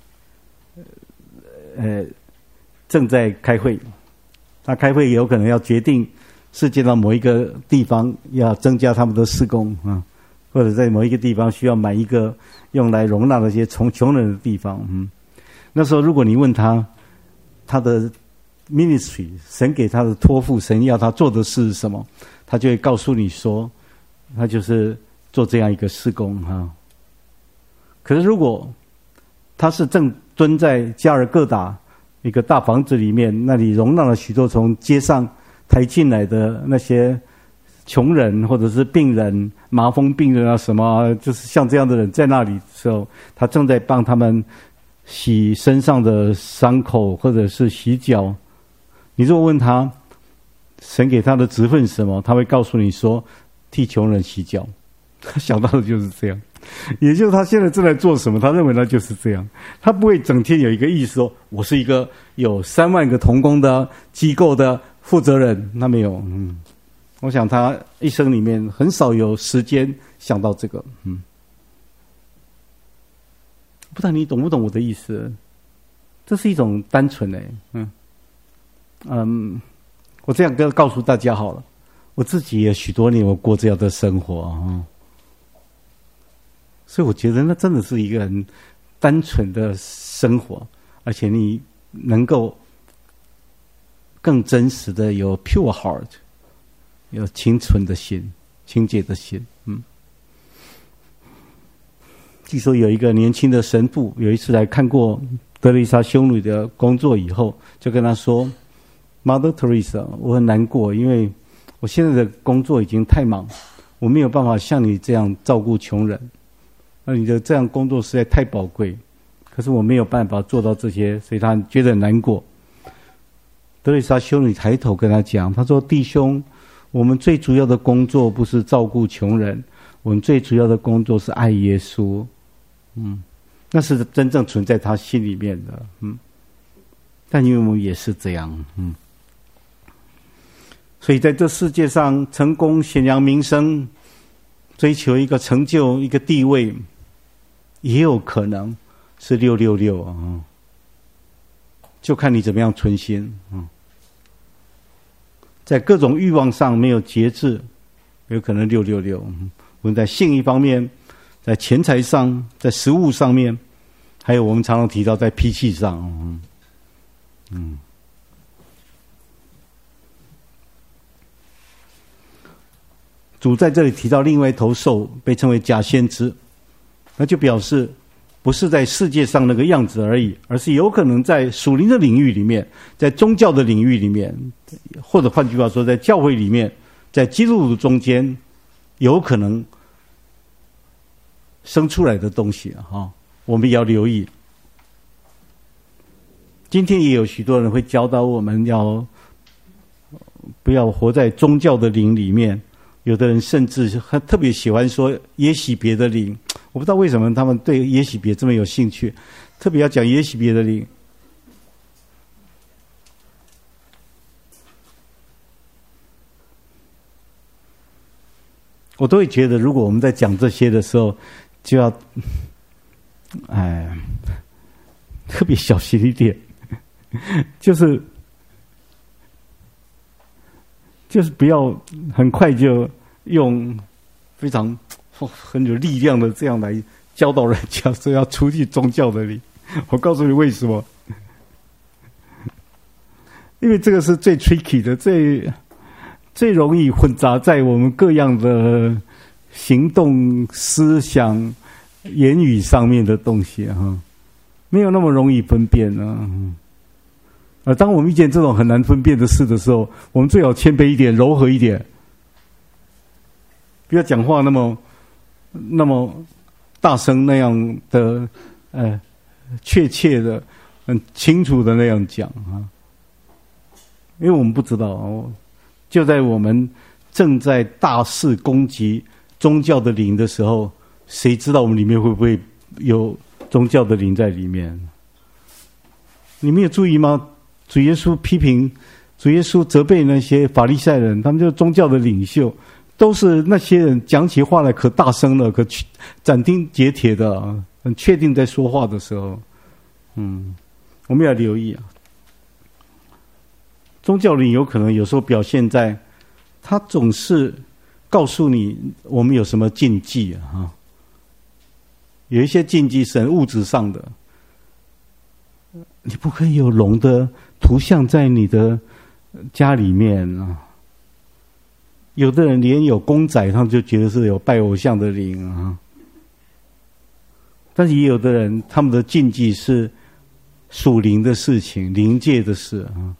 呃正在开会，他开会有可能要决定世界上某一个地方要增加他们的事工啊，或者在某一个地方需要买一个用来容纳那些穷穷人的地方。嗯，那时候如果你问他他的 ministry 神给他的托付，神要他做的事是什么，他就会告诉你说，他就是做这样一个事工哈。可是如果他是正蹲在加尔各答一个大房子里面，那里容纳了许多从街上抬进来的那些穷人或者是病人，麻风病人啊什么，就是像这样的人在那里的时候，他正在帮他们洗身上的伤口或者是洗脚。你如果问他神给他的职分是什么，他会告诉你说替穷人洗脚。他想到的就是这样，也就是他现在正在做什么，他认为他就是这样。他不会整天有一个意识说我是一个有三万个同工的机构的负责人，那没有。嗯，我想他一生里面很少有时间想到这个。嗯，不知道你懂不懂我的意思？这是一种单纯的。嗯嗯，我这样跟告诉大家好了，我自己也许多年我过这样的生活啊。所以我觉得那真的是一个很单纯的生活，而且你能够更真实的有 pure heart， 有清纯的心，清洁的心。嗯，据说有一个年轻的神父有一次来看过德蕾莎修女的工作以后，就跟他说 Mother Teresa， 我很难过，因为我现在的工作已经太忙，我没有办法像你这样照顾穷人，那你的这样工作实在太宝贵，可是我没有办法做到这些，所以他觉得很难过。德蕾莎修女抬头跟他讲，他说弟兄，我们最主要的工作不是照顾穷人，我们最主要的工作是爱耶稣。嗯，那是真正存在他心里面的。嗯，但因为我们也是这样。嗯，所以在这世界上成功显扬名声，追求一个成就一个地位，也有可能是六六六啊，就看你怎么样存心。嗯，在各种欲望上没有节制，有可能六六六。我们在性一方面，在钱财上，在食物上面，还有我们常常提到在脾气上。嗯嗯，主在这里提到另外一头兽被称为假先知，那就表示不是在世界上那个样子而已，而是有可能在属灵的领域里面，在宗教的领域里面，或者换句话说，在教会里面，在基督徒中间，有可能生出来的东西啊，我们也要留意。今天也有许多人会教导我们要不要活在宗教的灵里面，有的人甚至特别喜欢说耶洗别的灵，我不知道为什么他们对耶洗别这么有兴趣，特别要讲耶洗别的灵。我都会觉得，如果我们在讲这些的时候，就要，哎，特别小心一点，就是就是不要很快就用非常很有力量的这样来教导人家说要出去宗教的灵。我告诉你为什么？ 因为这个是最 tricky 的，最最容易混杂在我们各样的行动、思想、言语上面的东西哈，没有那么容易分辨啊。而当我们遇见这种很难分辨的事的时候，我们最好谦卑一点，柔和一点，不要讲话那么那么大声那样的，呃，确切的、很清楚的那样讲啊。因为我们不知道哦，就在我们正在大肆攻击宗教的灵的时候，谁知道我们里面会不会有宗教的灵在里面？你没有注意吗？主耶稣批评，主耶稣责备那些法利赛人，他们就是宗教的领袖，都是那些人讲起话来可大声了，可斩钉截铁的，很确定在说话的时候，嗯，我们要留意啊。宗教灵有可能有时候表现在，他总是告诉你我们有什么禁忌啊，有一些禁忌是很物质上的，你不可以有龙的图像在你的家里面啊。有的人连有公仔，他们就觉得是有拜偶像的灵啊。但是也有的人，他们的禁忌是属灵的事情、灵界的事啊。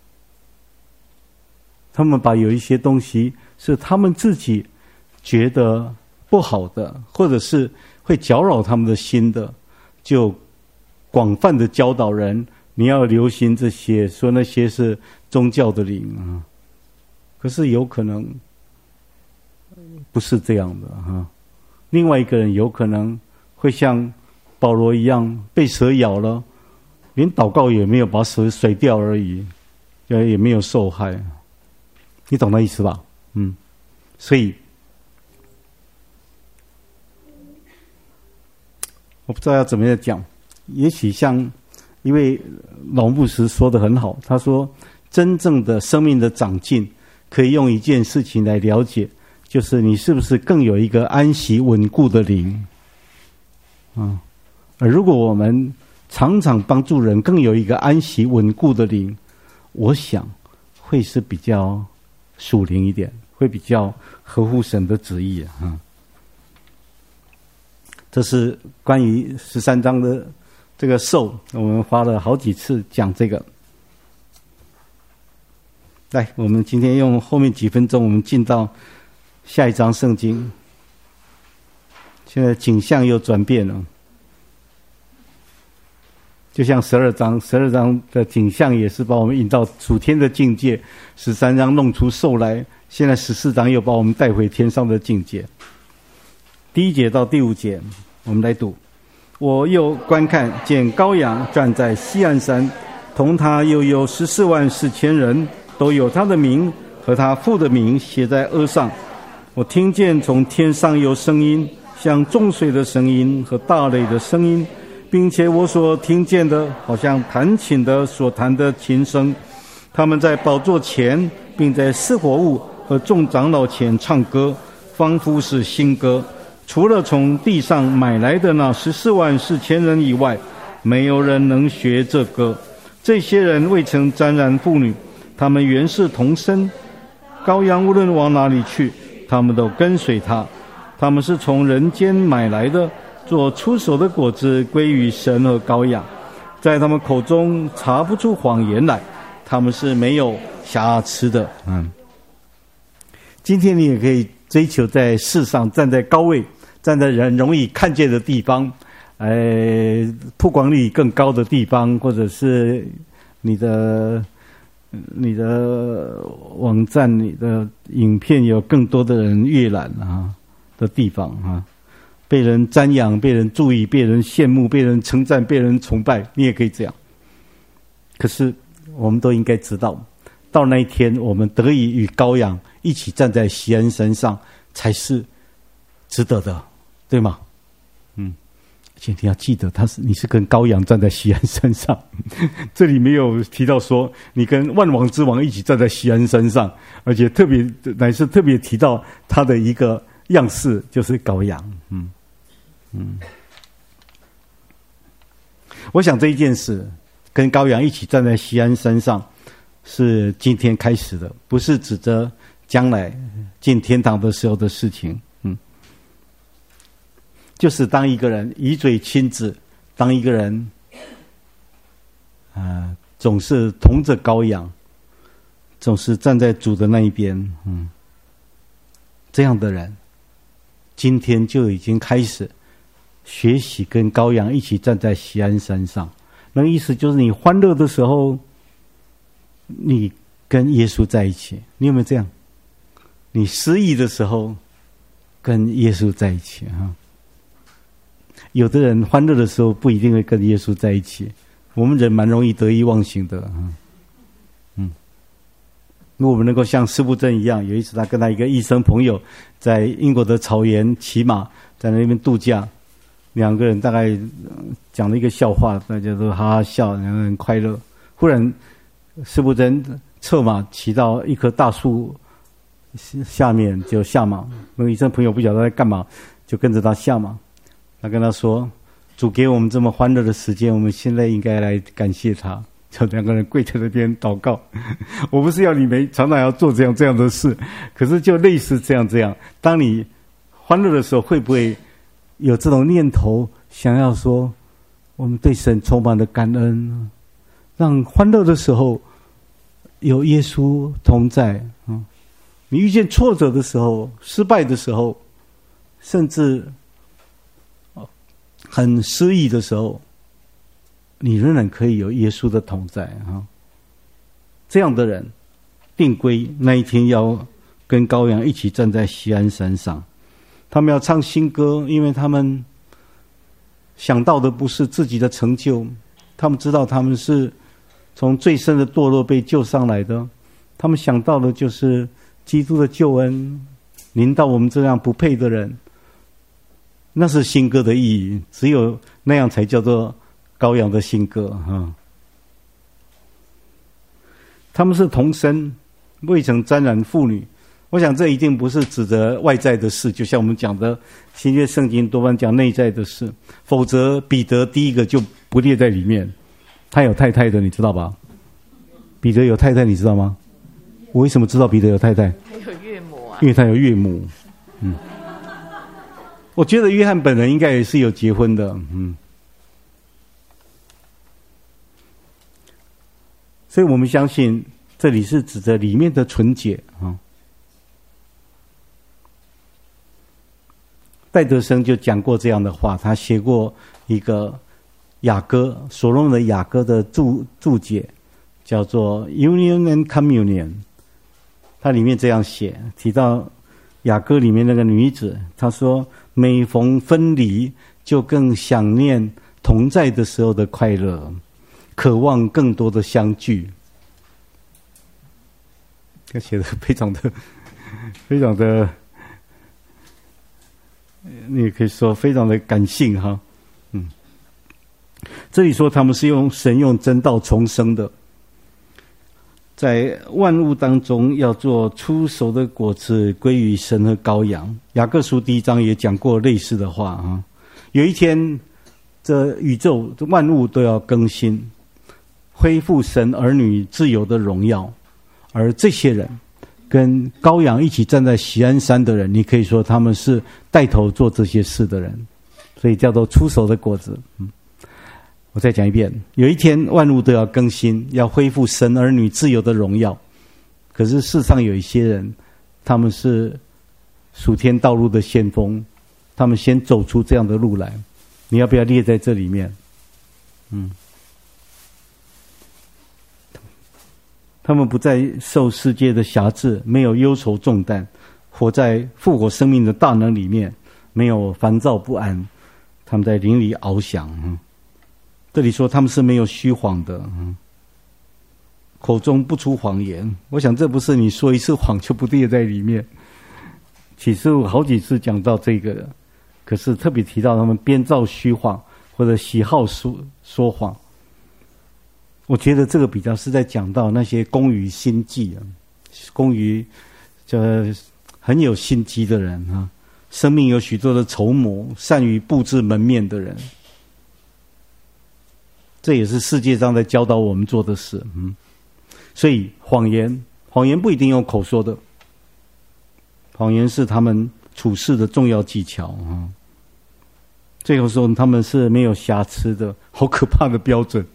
他们把有一些东西是他们自己觉得不好的，或者是会搅扰他们的心的，就广泛的教导人，你要留心这些，说那些是宗教的灵啊。可是有可能不是这样的哈。另外一个人有可能会像保罗一样被蛇咬了，连祷告也没有，把蛇甩掉而已，也也没有受害。你懂那意思吧？嗯，所以我不知道要怎么样讲。也许像一位老牧师说得很好，他说真正的生命的长进可以用一件事情来了解，就是你是不是更有一个安息稳固的灵啊？而如果我们常常帮助人更有一个安息稳固的灵，我想会是比较属灵一点，会比较合乎神的旨意啊。这是关于十三章的这个受，我们花了好几次讲这个。来，我们今天用后面几分钟，我们进到下一章圣经。现在景象又转变了，就像十二章，十二章的景象也是把我们引到属天的境界，十三章弄出兽来，现在十四章又把我们带回天上的境界。第一节到第五节，我们来读。我又观看，见羔羊站在西安山，同他又有十四万四千人，都有他的名和他父的名写在额上。我听见从天上有声音，像众水的声音和大雷的声音，并且我所听见的好像弹琴的所弹的琴声。他们在宝座前，并在四活物和众长老前唱歌，仿佛是新歌。除了从地上买来的那十四万四千人以外，没有人能学这歌。这些人未曾沾染妇女，他们原是童身。羔羊无论往哪里去，他们都跟随他。他们是从人间买来的，做出手的果子归于神和羔羊，在他们口中查不出谎言来，他们是没有瑕疵的。嗯，今天你也可以追求在世上站在高位，站在人容易看见的地方，呃，曝光率更高的地方，或者是你的你的网站、你的影片有更多的人阅览啊的地方啊，被人瞻仰、被人注意、被人羡慕、被人称赞、被人崇拜，你也可以这样。可是我们都应该知道，到那一天我们得以与羔羊一起站在锡安山上，才是值得的，对吗？嗯，而且你要记得，他是你是跟羔羊站在锡安山上，这里没有提到说你跟万王之王一起站在锡安山上，而且特别乃是特别提到他的一个样式，就是羔羊。嗯嗯，我想这一件事跟羔羊一起站在锡安山上， 是今天开始的，不是指着将来进天堂的时候的事情。嗯，就是当一个人以嘴亲子，当一个人啊、呃、总是同着羔羊，总是站在主的那一边，嗯，这样的人，今天就已经开始学习跟羔羊一起站在锡安山上。那个意思就是，你欢乐的时候，你跟耶稣在一起。你有没有这样？你失意的时候，跟耶稣在一起哈。有的人欢乐的时候不一定会跟耶稣在一起，我们人蛮容易得意忘形的，嗯，如果我们能够像施布真一样，有一次他跟他一个医生朋友在英国的草原骑马，在那边度假，两个人大概讲了一个笑话，大家都哈哈笑，两个人快乐。忽然施布真策马骑到一棵大树下面就下马，那个医生朋友不晓得在干嘛，就跟着他下马。他跟他说：“主给我们这么欢乐的时间，我们现在应该来感谢他。”就两个人跪在那边祷告。我不是要你们常常要做这样这样的事，可是就类似这样这样。当你欢乐的时候，会不会有这种念头，想要说我们对神充满了感恩，让欢乐的时候有耶稣同在啊？你遇见挫折的时候，失败的时候，甚至很失意的时候，你仍然可以有耶稣的同在啊！这样的人定规那一天要跟羔羊一起站在锡安山上，他们要唱新歌，因为他们想到的不是自己的成就，他们知道他们是从最深的堕落被救上来的，他们想到的就是基督的救恩临到我们这样不配的人。那是新歌的意义，只有那样才叫做羔羊的新歌哈。他们是童身，未曾沾染妇女。我想这一定不是指着外在的事，就像我们讲的新约圣经多半讲内在的事，否则彼得第一个就不列在里面。他有太太的，你知道吧？彼得有太太，你知道吗？我为什么知道彼得有太太？ 他有岳母啊。 因为他有岳母。嗯。我觉得约翰本人应该也是有结婚的，嗯，所以我们相信这里是指着里面的纯洁啊。戴德生就讲过这样的话，他写过一个雅歌，所罗门的雅歌的注注解，叫做 Union and Communion。他里面这样写，提到雅歌里面那个女子，她说：“每逢分离，就更想念同在的时候的快乐，渴望更多的相聚。”他写的非常的、非常的，你也可以说非常的感性哈。嗯，这里说他们是用神用真道重生的。在万物当中要做出熟的果子归于神和羔羊。雅各书第一章也讲过类似的话啊。有一天这宇宙万物都要更新，恢复神儿女自由的荣耀，而这些人跟羔羊一起站在锡安山的人，你可以说他们是带头做这些事的人，所以叫做出熟的果子。嗯，我再讲一遍，有一天万物都要更新，要恢复神儿女自由的荣耀。可是世上有一些人，他们是属天道路的先锋，他们先走出这样的路来，你要不要列在这里面？嗯，他们不再受世界的辖制，没有忧愁重担，活在复活生命的大能里面，没有烦躁不安，他们在灵里翱翔。嗯，这里说他们是没有虚谎的，嗯，口中不出谎言。我想这不是你说一次谎就不列在里面。启示录好几次讲到这个，可是特别提到他们编造虚谎或者喜好说说谎。我觉得这个比较是在讲到那些工于心计啊，工于这很有心机的人啊，生命有许多的筹谋，善于布置门面的人。这也是世界上在教导我们做的事。嗯， 所以谎言，谎言不一定用口说的，谎言是他们处事的重要技巧啊。最后说他们是没有瑕疵的，好可怕的标准。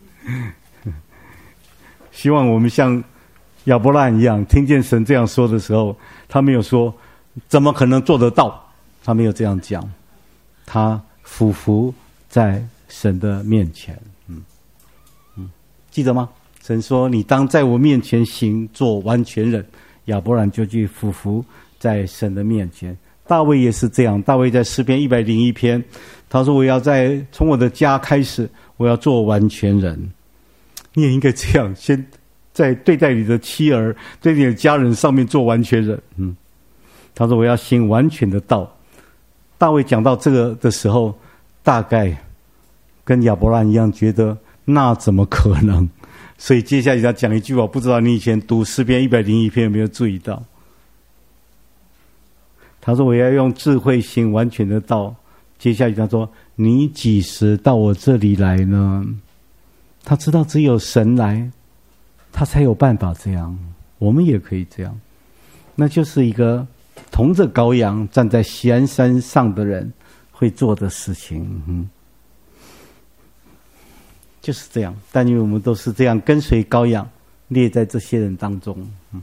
希望我们像亚伯拉罕一样，听见神这样说的时候，他没有说怎么可能做得到，他没有这样讲，他俯伏在神的面前。嗯嗯，记得吗？神说你当在我面前行，做完全人。亚伯兰就去俯伏在神的面前。大卫也是这样，大卫在诗篇一百零一篇，他说我要在从我的家开始，我要做完全人。你也应该这样，先在对待你的妻儿、对你的家人上面做完全人。嗯，他说我要行完全的道。大卫讲到这个的时候，大概跟亚伯兰一样，觉得那怎么可能？所以接下来他讲一句话，不知道你以前读诗篇一百零一篇有没有注意到？他说我要用智慧行完全的道。接下来他说你几时到我这里来呢？他知道只有神来，他才有办法这样，我们也可以这样。那就是一个同着羔羊站在锡安山上的人会做的事情。嗯，就是这样。但因为我们都是这样跟随羔羊，列在这些人当中。嗯，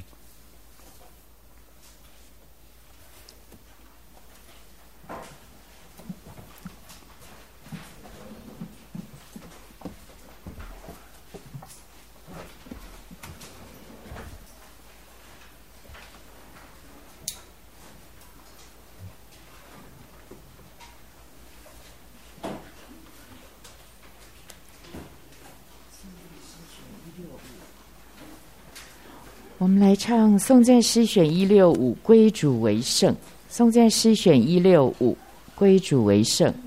我们来唱颂赞诗选一六五，归主为圣。颂赞诗选一六五，归主为圣。